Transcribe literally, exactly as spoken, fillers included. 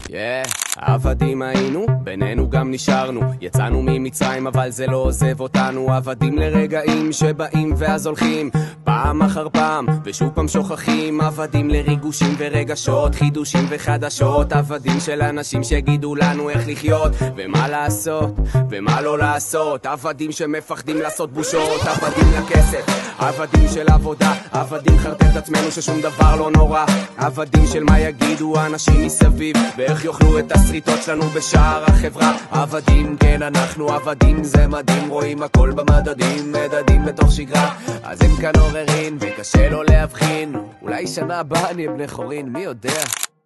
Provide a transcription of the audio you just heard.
Yeah, עבדים היינו, בינינו גם נשארנו. יצאנו ממצרים אבל זה לא עוזב אותנו. עבדים לרגעים שבאים ואז הולכים פעם אחר פעם ושוב פעם שוכחים. עבדים לריגושים ורגשות, חידושים וחדשות. עבדים של אנשים שיגידו לנו איך לחיות ומה לעשות ומה לא לעשות. עבדים שמפחדים לעשות בושות. עבדים לכסף, עבדים של עבודה. עבדים חרטט עצמנו ששום דבר לא נורא. עבדים של מה יגידו האנשים מסביב ואיך יאכלו את הסריטות שלנו בשער החברה. עבדים, כן אנחנו עבדים, זה מדהים, רואים הכל במדדים, מדדים בתוך שגרה, אז אין כאן עוררין וקשה לא להבחין. אולי שנה הבאה נהיה בני חורין, מי יודע.